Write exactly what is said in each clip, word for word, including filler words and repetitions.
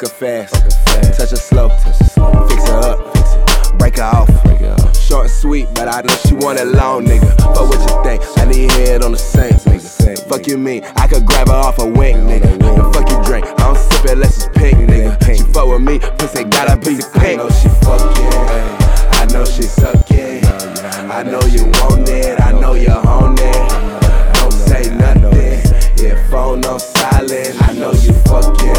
her fast, touch her slow, fix her up, break her off. Short and sweet, but I know she want it long, nigga. But what you think? I need head on the same, nigga. Fuck you mean? I could grab her off a wing, nigga. And fuck you drink, I don't sip it unless it's pink, nigga. She fuck with me, pussy got a piece of pink. I know she fucking, I know she sucking. I know you want it, I know you on it. Don't say nothing, yeah, phone on silent. I know you fucking,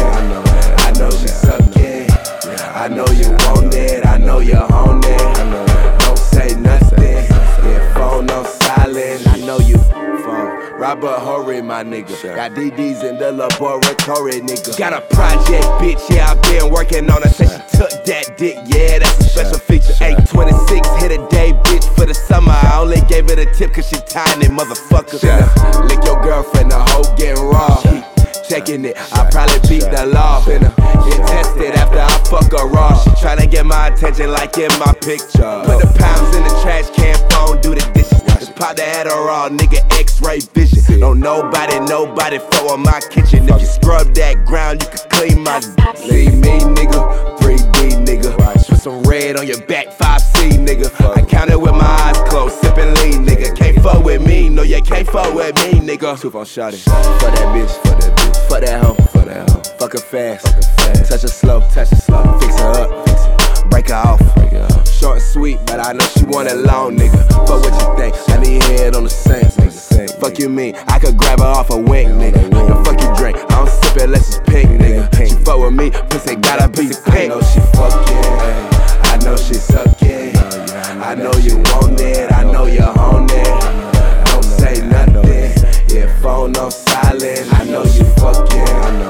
I know she sucking. I know you want it, I know you on it. Don't say nothing, yeah, phone on silent. I know you phone. Robert Horry, my nigga. Got D Ds in the laboratory, nigga. Got a project, bitch, yeah, I've been working on it. Say she took that dick, yeah, that's a special feature. eight twenty-six, hit a day, bitch, for the summer. I only gave it a tip cause she tiny, motherfucker. Finna lick your girlfriend, the hoe getting raw. Checking it, I probably beat the law. Finna get tested after I fuck her raw. She tryna get my attention like in my picture. Put the pounds in the trash can, phone, do the dishes. Just pop the Adderall, nigga, X-ray vision. Don't nobody, nobody fuck on my kitchen. If you scrub that ground, you can clean my see me, nigga, three D, nigga. Put some red on your back, five C, nigga. I counted with my eyes closed, sippin' lean, nigga. Can't fuck with me, no, you can't fuck with me, nigga. Two phone shotty, fuck that bitch, fuck that bitch. Fuck that hoe, fuck that hoe. Fuck her fast, touch her slow, touch her slow. Fix her up, break her off. Short and sweet, but I know she want it long, nigga. But what you think? I need head on the same, nigga. Fuck you mean? I could grab her off a wing, nigga. And fuck you drink, I don't sip it unless it's pink, nigga. She fuck with me, pussy got a piece of pink. I know she fucking, I know she sucking. I know you want it, I know you on it. Don't say nothing, yeah, phone on silent. I know you fucking,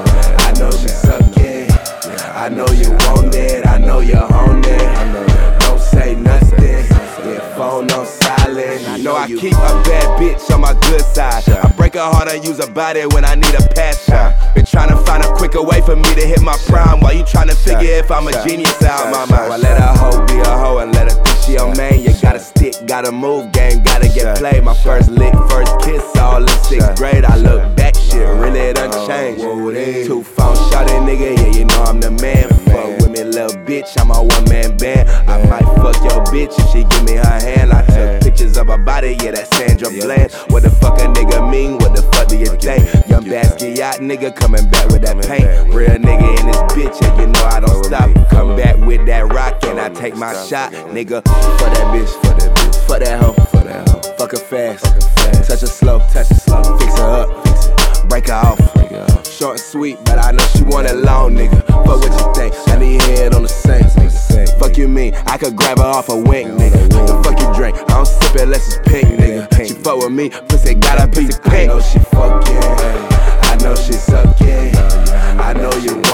I know she sucking. I know you want it, I know you on it. Don't say nothing, yeah, phone on silent. I know I keep a bad bitch on my good side. I break her heart and use her body when I need a pass shot. Been trying to find a quicker way for me to hit my prime, while you trying to figure if I'm a genius out my mind. I let her hoe be a hoe and let her think she your man. You gotta stick, gotta move, game, gotta get played. My first lick, first kiss, all in sixth grade. I look back, shit really done changed. Two phone shotty, nigga, yeah, you know I'm the man. Fuck with me, little bitch, I'm a one man band. I might fuck your bitch if she give me her hand. I took pictures of her body, yeah, that's Sandra Bland. What the fuck a nigga mean? What the fuck do you think? Young Basquiat nigga coming back with that paint. Real nigga in this bitch, and you know I don't stop. Come back with that rock and I take my shot, nigga. Fuck that bitch, fuck that bitch, fuck that hoe, fuck that hoe. Fuck her fast, touch her slow, touch her slow. Fix her up, break her off. Short and sweet, but I know she want it long, nigga. But what you think? I need head on the same, nigga. Fuck you mean? I could grab her off a wing, nigga. And fuck you drink, I don't sip it unless it's pink, nigga. She fuck with me, pussy got a piece of pink. I know she fucking, I know she sucking. I know you